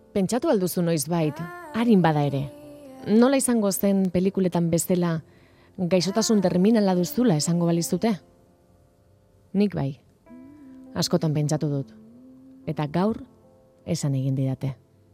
Pentsatu alduzu noizbait, harin bada ere. Nola izango zen pelikuletan bezala gaixotasun terminala duzula esango balizute? Nik bai, askotan pentsatu dut. Eta gaur, esan egin didate.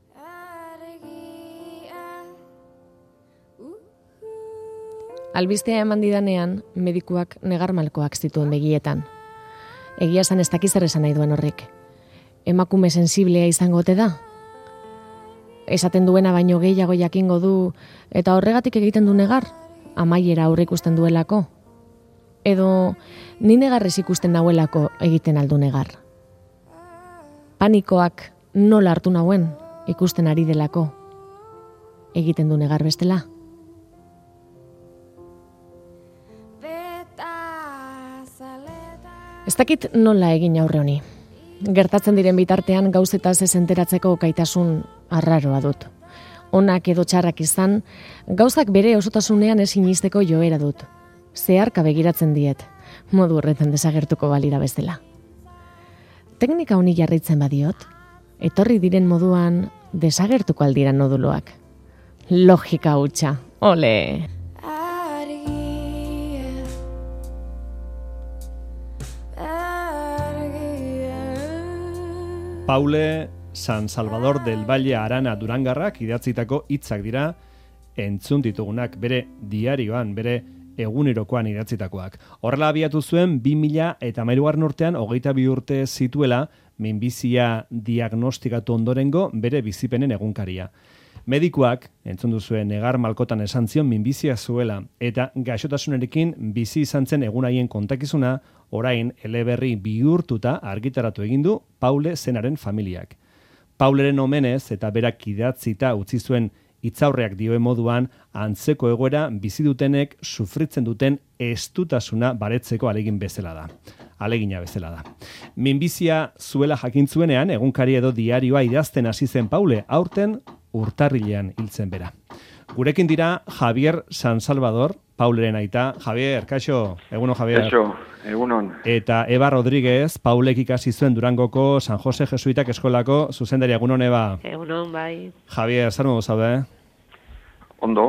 Albistea eman didanean, medikuak negarmalkoak zituen begietan. Egia esan ez dakiz zer esan nahi duen horrek. Emakume sensiblea izango ote da? Esaten duena baino gehiago jakingo du, eta horregatik egiten du negar, amaiera aurre ikusten duelako. Edo, ni negarrez ikusten nauelako egiten aldu negar. Panikoak nola hartu nauen ikusten ari delako. Egiten du negar bestela. Ez dakit nola egin aurre honi. Gertatzen diren bitartean gauzetaz ez enteratzeko gaitasun arraroa dut. Onak edo txarrak izan, gauzak bere osotasunean ez sinisteko joera dut. Zeharka begiratzen diet, modu horretan desagertuko balira bezala. Teknika honi jarraitzen badiot, etorri diren moduan desagertuko aldira noduloak. Logika hutsa, ole! Paule San Salvador del Valle Arana Durangarrak idatzitako hitzak dira entzun ditugunak, bere diarioan, bere egunerokoan idatzitakoak. Horrela abiatu zuen 2013 urtean 22 urte zituela minbizia diagnostikatu ondorengo bere bizipenen egunkaria. Medikuak, entzun duzuen negar malkotan esan zion minbizia zuela eta gaixotasunarekin bizi izan zen egunaien kontakizuna orain eleberri bihurtuta argitaratu egin du Paule zenaren familiak. Pauleren omenez eta berak idatzita utzi zuen hitzaurreak dioen moduan antzeko egoera bizi dutenek sufritzen duten estutasuna baretzeko alegina bezala da. Minbizia zuela jakin zuenean egunkari edo diarioa idazten hasi zen Paule, aurten urtarrilean hiltzen bera. Gurekin dira Javier San Salvador, Pauleren aita. Javier, kaixo, egunon Javier. Kaixo, egunon. Eta Eba Rodríguez, Paulek ikasi zuen Durangoko San Jose Jesuitak eskolako zuzendaria. Egunon, Eba. Egunon, bai. Javier, zer modu zaude? Ondo,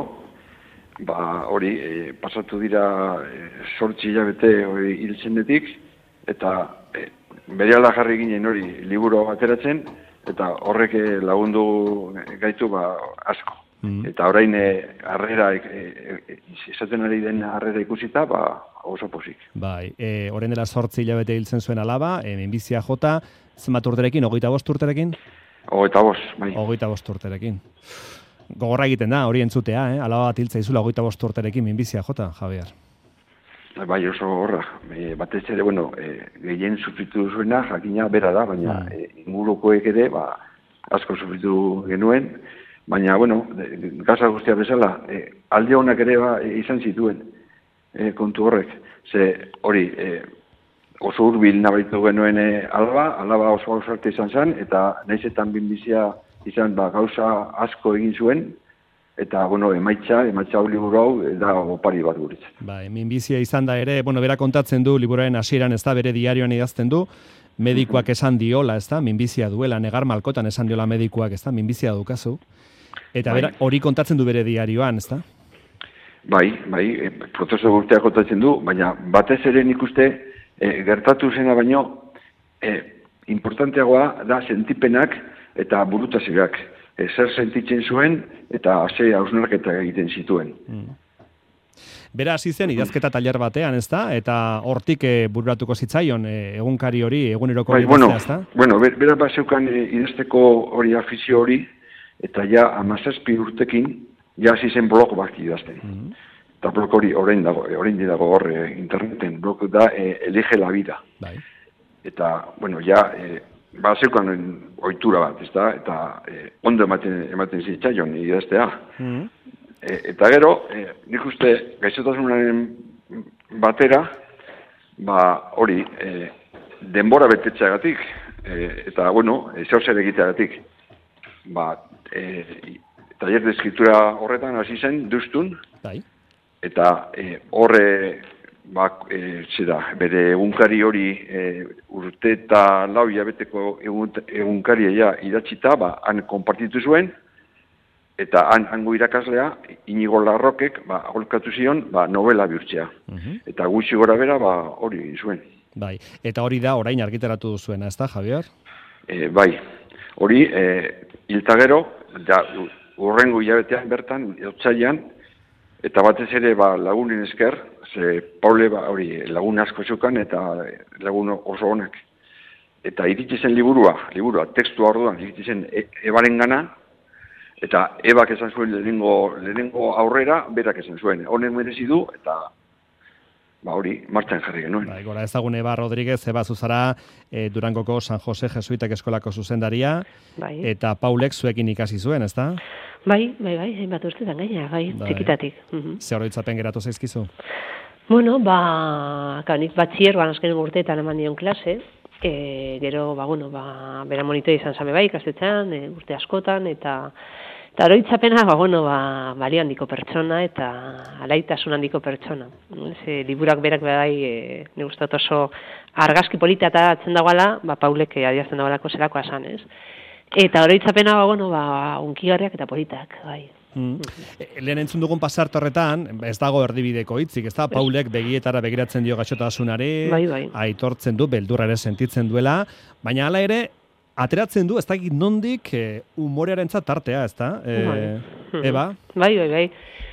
hori, pasatu dira 8 hilabete hori hiltzenetik, eta berehala jarri ginen hori liburu ateratzen, eta horrek lagundu gaitu asko. Eta orain harrera, izaten ari den harrera ikusita, oso pozik. Bai, orain dela 8 hilabete hiltzen zuen alaba, minbizia jota, zenbat urterekin, 25 urterekin? 25, bai. 25 urterekin. Gogorra egiten da, hori entzutea, alaba bat hiltza izula 25 urterekin minbizia jota, Javier. Bai, oso horra. Batez ere, gehien sufritu zuena, jakina bera da, baina ingurukoek ere, asko sufritu genuen, baina, gaza guztia bezala, alde honak ere izan zituen kontu horrek. Ze hori, oso hurbil nabaritu genuen alaba oso ausarte izan zen, eta nahizetan minbizia izan gauza asko egin zuen, eta, emaitza liburu hau da opari bat guretzat. Bai, minbizia izan da ere, bera kontatzen du, liburuaren hasieran ez da, bere diarioan idazten du, medikuak esan diola, ez da, minbizia duela, negar malkotan esan diola medikuak, ez da, minbizia dukazu. Eta hori kontatzen du bere diarioan, ez da? Bai, prozesu guztiak kontatzen du, baina batez ere nik uste gertatu zena baino, importanteagoa da sentipenak eta burutazioak. Zer sentitzen zuen eta hausnarketa egiten zituen. Bera hasi zen idazketa tailer batean, ez da? Eta hortik bururatuko zitzaion egunkari hori, eguneroko idaztea, ez da? Bera zeukan idazteko hori afizio hori, eta ja 17 urtekin ja hasi zen blog bat idazten. Eta blog hori orain dago hor interneten, blog da Elige la vida. Eta, zeukan ohitura bat, ez da? Eta ondo ematen zitzaion idaztea. Eta gero, nik uste gaixotasunaren batera, hori, denbora betetzeagatik, eta, zer egiteagatik, taller de escritura horretan hasi zen duztun, eta horre bere egunkari hori urte eta lau hilabeteko egunkaria idatzita, han konpartitu zuen, eta hango irakaslea, Inigo Larrokek, aholkatu zion, novela bihurtzea. Eta gutxi gora bera, hori egin zuen. Bai, eta hori da orain argitaratu duzuena, ez da, Javier? Bai, hori, hiltagero, urrengo hilabetean bertan, otsailean, eta batez ere lagunen esker, ze Paule hori lagun asko zukan eta lagun oso honak. Eta iritsi zen liburua, tekstua orduan, iritsi zen Ebaren gana, eta Ebak esan zuen lehenengo aurrera, berak esan zuen. Honek merezi du, eta hori martxan jarri genuen. Bai, gora ezagun Eba Rodríguez, Eba zuzara Durangoko San Jose Jesuitak eskolako zuzendaria, eta Paulek zuekin ikasi zuen, ez da? Bai, bat ustetan gaina, txikitatik. Zer oroitzapen geratu zaizkizu? Bueno, nik batxierroan azken urteetan eman dion klase, gero, bera monitore izan zame ikastetxean, urte askotan, eta oroitzapena, balio handiko pertsona eta alaitasun handiko pertsona. Liburak berak ne gustat oso argazki polita eta atzen dagoela, Paulek adierazten dagoelako zelakoa esan, ez? Eta oroitzapena, unkigarriak eta politak, bai. Lehen entzun dugun pasarte horretan, ez dago erdibideko hitzik, ez da, Paulek begietara begiratzen dio gaixotasunari, aitortzen du, beldurra ere sentitzen duela, baina hala ere, ateratzen du, ez dakit nondik humorearentzat tartea, ez da? Eba? Bai.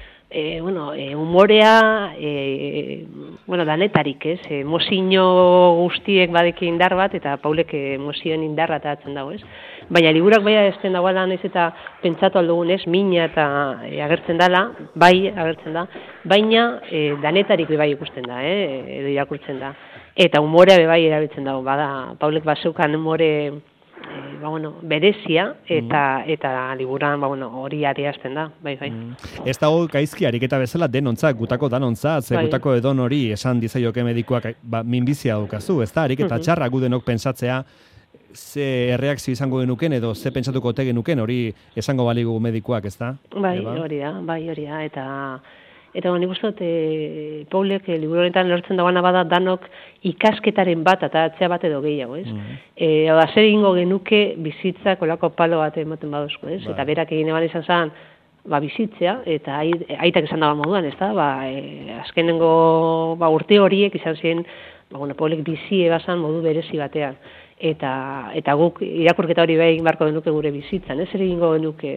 Humorea, danetarik, ez? Emozio guztiek badeki indar bat, eta Paulek emozioen indarra atatzen dago, ez? Baina liburak bai ezten dagoela, naiz eta pentsatu aldugun, ez? Mina eta agertzen dela, agertzen da, baina danetarik bai ikusten da, edo irakurtzen da. Eta humorea bai erabiltzen dago, Paulek zeukan humore berezia, eta liburan hori adierazten da, bai. Ez dago gaizki ariketa bezala denontzat, gutako danontzat, gutako edon hori esan dizaioke medikuak minbizia daukazu, ez da, ariketa txarra gudenok pentsatzea, ze erreakzio izango genuken edo ze pentsatuko ote genuken hori esango baligu medikuak, ez da? Bai, hori da, eta nik uste dut, Paulek liburu honetan lortzen dagoena bada danok ikasketaren bat eta atzea bat edo gehiago, ez? Zer egingo genuke bizitzak olako palo bat ematen baduzko, ez? Eta berak egin eban izan zen, bizitzea, eta aitak esan dagoen moduan, ez da? Azkenengo urte horiek izan ziren, Paulek bizi ebazan modu berezi batean. Eta guk irakurketa hori egin beharko genuke gure bizitzan, ez ere egingo genuke,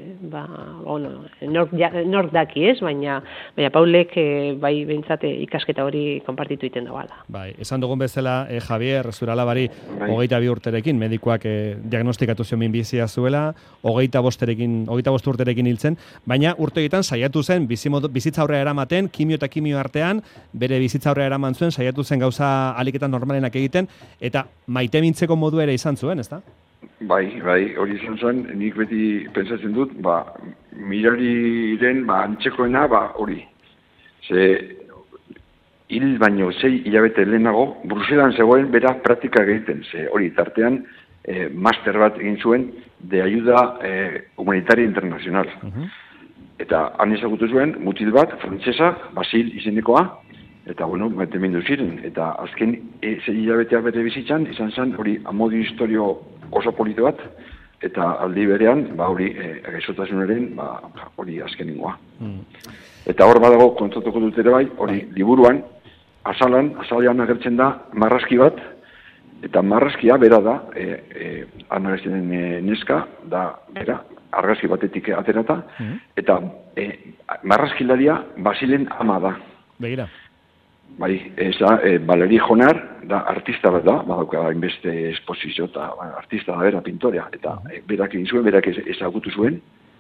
nork daki ez, baina Paulek bai behintzat ikasketa hori konpartitu egiten dagoela. Bai, esan dugun bezala, Javier, zure alabari, 22 urterekin, medikuak diagnostikatu zion minbizia zuela, 25 urterekin hiltzen, baina urteetan saiatu zen bizitza aurrera eramaten, kimio eta kimio artean, bere bizitza aurrera eraman zuen, saiatu zen gauza aliketan normalenak egiten, eta maite mintzeko modu ere izan zuen, ez da? Bai, hori izan zuen, nik beti pentsatzen dut, mirariren antzekoena, hori. Ze, hil baino 6 hilabete lehenago, Bruselan zegoen bera praktika egiten, ze hori tartean master bat egin zuen de ayuda humanitaria internacional. Eta han ezagutu zuen, mutil bat, frantsesa, Basil izenekoa, eta, maitemindu ziren, eta azken 6 hilabetea bere bizitzan, izan zen, hori, amodio historio oso polito bat, eta aldi berean, hori, gaixotasunaren, hori azkeningoa. Eta hor badago, kontatuko dut ere bai, hori, liburuan, azalean agertzen da, marrazki bat, eta marrazkia bera da, anarezten neska, da, bera, argazki batetik aterata, eta marrazkilaria Basilen ama da. Begira. Bai, ez da, Valeri Jonar, da artista bat da, badauka inbeste esposizio, eta artista da bera, pintorea, eta berak egin zuen, berak ezagutu zuen,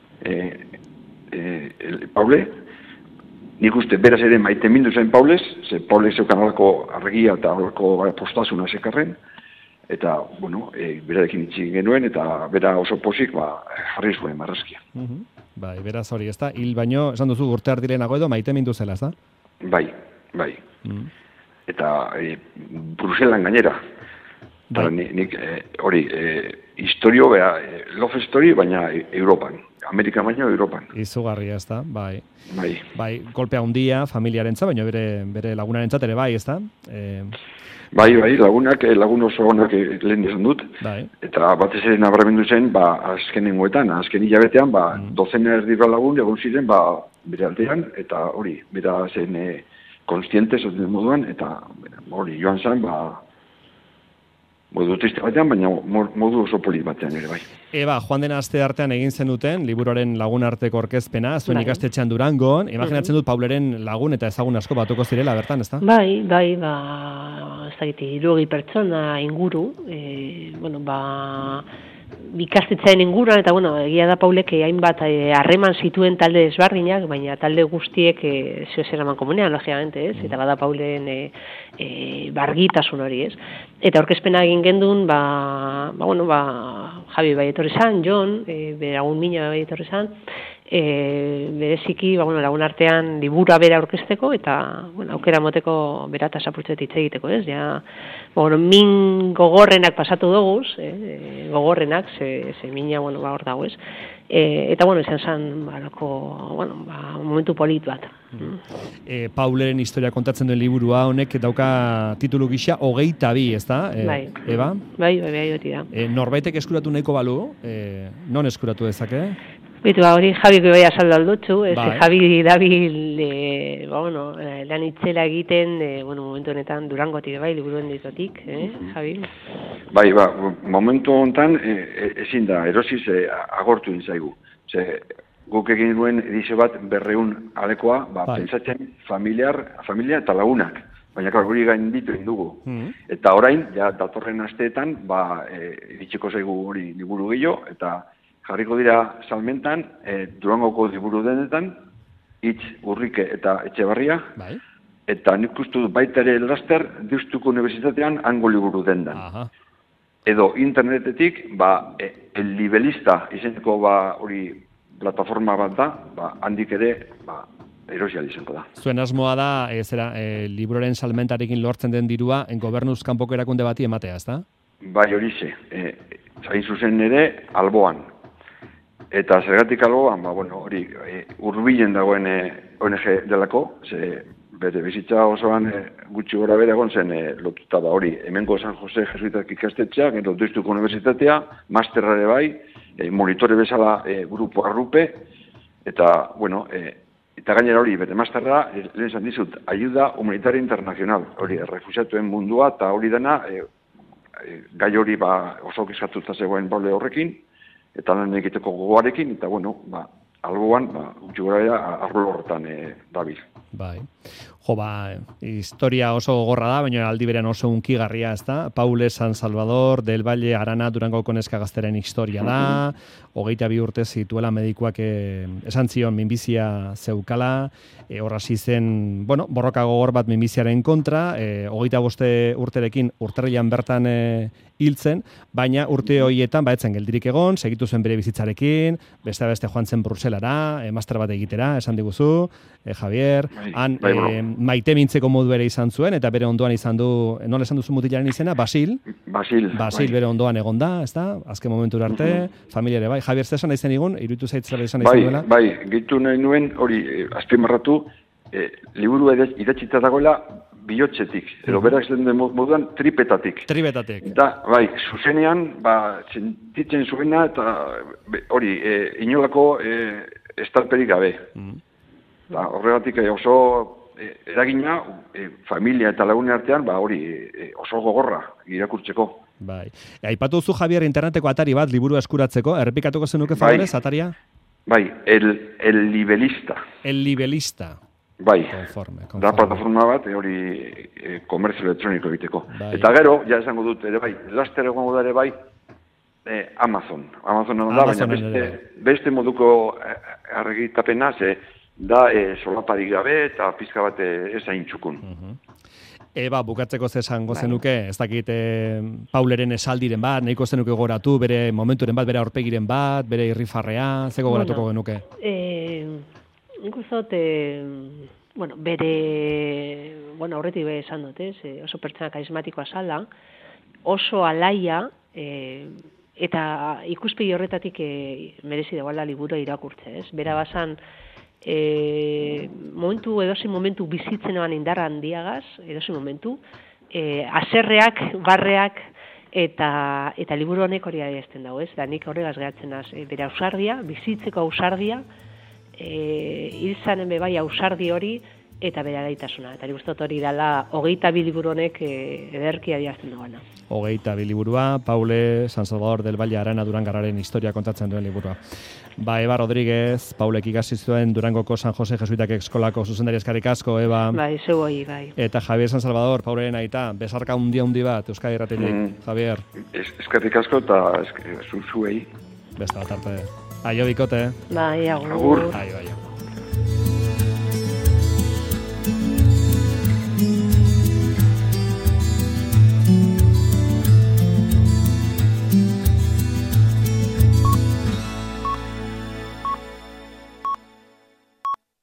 Paule, nik uste beraz ere maite mindu zen Paulez, ze Paulez zeukan alako argia eta alako postasuna sekarren, eta, berarekin itxik genuen, eta bera oso posik, jarri zuen marrazkia. Bai, beraz hori, ez da, hil baino, esan duzu, urte ardirenago edo maite mindu zela, ez da? Bai. Eta Bruselan gainera. Eta nik hori, historio, love story, baina Europan. Amerika baina Europan. Izugarria, ez da, bai. Bai, kolpea handia familiarentza, baina bere lagunarentzat ere bai, ez da? Bai, lagun oso onak lehen izan dut. Bai. Eta batez ere nabarmendu zen, azken hilabetean, dozena erdira lagun egon ziren, bere aldean, eta hori, bera zen konstiente zoten moduan, eta hori, joan zen, modu triste batean, baina modu oso polit batean ere bai. Joan den aste artean egin zenuten liburuaren lagun arteko orkezpena, zuen ikastetxean Durangon, imaginatzen dut Pauleren lagun eta ezagun asko batuko zirela bertan, ezta? Bai, ez dakit, 60 pertsona inguru, ikastetxean inguruan, eta egia da Paulek hainbat harreman zituen talde desberdinak, baina talde guztiek zeo zeraman komunean, logicamente, ez? Eta bada Paulen bargitasun hori, ez? Eta aurkezpena egin gendun, Javi bai etorri zan, Jon, beragun mina bai etorri zan, bereziki, lagun artean libura bera aurkezteko, eta aukera moteko bera eta sapurtzet hitz egiteko, ez? Min gogorrenak pasatu doguz, gogorrenak, ze mina, hor dago, ez? Eta, izan zen, momentu polit bat. Pauleren historia kontatzen duen liburua honek dauka titulu gisa 22, ez da? Bai. Eba? Bai, hori da. Norbaitek eskuratu nahiko balu, non eskuratu dezake? Bitu, hori Javi bai azaldu aldotzu, Javi dabil, lan itzela egiten, momentu honetan Durangotik bai, liburuen ditotik, Javi? Bai, momentu honetan ezin da, erosiz agortu inzaigu. Guk egin duen edizio bat 200 alekoa, pentsatzen familia eta lagunak. Baina hori gain ditu indugu. Eta orain, datorren asteetan, iritsiko zaigu hori liburu gehiago, eta jarriko dira salmentan, Durangoko liburu denetan, Itz, Urrike eta Etxebarria, eta nik uste dut baita ere laster Deustuko Unibertsitatean hango liburu dendan. Edo internetetik, el libelista izeneko hori plataforma bat da, handik ere erosial izango da. Zuen asmoa da, liburuaren salmentarekin lortzen den dirua, gobernuz kanpoko erakunde bati ematea, ez da? Bai, hori ze. Zain zuzen ere, Alboan. Eta zergatik alboan, hori, hurbilen dagoen ONG delako, bere bizitza osoan gutxi gora bera egon zen lotuta da hori. Hemengo San Jose Jesuitak ikastetxeak, gero Deustuko Unibertsitatea, masterrare bai, monitore bezala grupo arrupe, eta, eta gainera hori, bere masterra, lehen zan dizut, ayuda humanitaria internacional, hori, refusiatuen mundua, eta hori dena, gai hori oso kezkatuta zegoen Paule horrekin, eta lan egiteko gogoarekin, eta alboan, gutxi gora bera, arlo horretan dabil. Bai. Historia oso gogorra da, baina aldi berean oso unkigarria, ez da? Paule San Salvador, del Valle Arana, Durangoko neska gazteren historia da, 22 urte zituela medikuak esan zion minbizia zeukala, horrasi zen, borroka gogor bat minbiziaren kontra, 25 urterekin urtarrilan bertan hiltzen, baina urte horietan baetzen geldirik egon, segitu zuen bere bizitzarekin, beste joan zen Bruselara, master bat egitera, esan diguzu, Javier, han maite mintzeko modu ere izan zuen, eta bere ondoan izan du, nola esan duzu mutilaren izena, Basil, bere ondoan egon da, ez da, azken momentu arte, familia ere bai. Javier, zesan nahi zen igun, iruditu zaitzera izan nahi zen duela? Bai, gehitu nahi nuen, hori, azpimarratu, liburu idatzita dagoela, bihotzetik, edo berak zen moduan tripetatik. Eta, zuzenean, sentitzen zuena, eta hori, inolako estalperik gabe. Horregatik oso eragina, familia eta lagunen artean, hori oso gogorra irakurtzeko. Bai. Aipatu zu, Javier, interneteko atari bat liburu eskuratzeko, errepikatuko zenuke favorez, ataria? Bai, el libelista. El libelista. Bai, konforme. Da plataforma bat, hori komerzio elektroniko egiteko. Eta gero, ja esango dut, ere bai, laster egongo da ere bai, Amazon. Amazon da, baina beste moduko argitapena, da solaparik gabe eta pizka bat ezain txukun. Bukatzeko zesango zenuke, ez dakit Pauleren esaldiren bat, nahiko zenuke goratu, bere momenturen bat, bere aurpegiren bat, bere irrifarrea, zeko goratuko genuke? Nik uzot, bere, horretik esan dut, oso pertsona karismatikoa zala, oso alaia, eta ikuspegi horretatik merezi dagoela liburua irakurtze, ez? Bera basan, edozein momentu bizitzenoan indarra handiagaz, edozein momentu, haserreak, barreak, eta liburu honek hori adierazten dago, ez? Da nik horregaz geratzen naz, bere ausardia, bizitzeko ausardia, hilzanen bebai ausardi hori, eta bere alaitasuna. Eta nik uste dut hori dela 22 liburu honek ederki adierazten dagoena. 22 liburua, Paule San Salvador del Valle Arana Durangarraren historia kontatzen duen liburua. Ba, Eba Rodríguez, Paulek ikasi zuen Durangoko San Jose Jesuitak eskolako zuzendari eskerrik asko, Eba. Bai, zeu hori, bai. Eta Javier San Salvador, Pauleren aita, besarka handi bat, Euskadi Irratitik, Javier. Eskerrik asko eta zuei. Besta bat arte. Aio bikote. Bai, agur. Aio.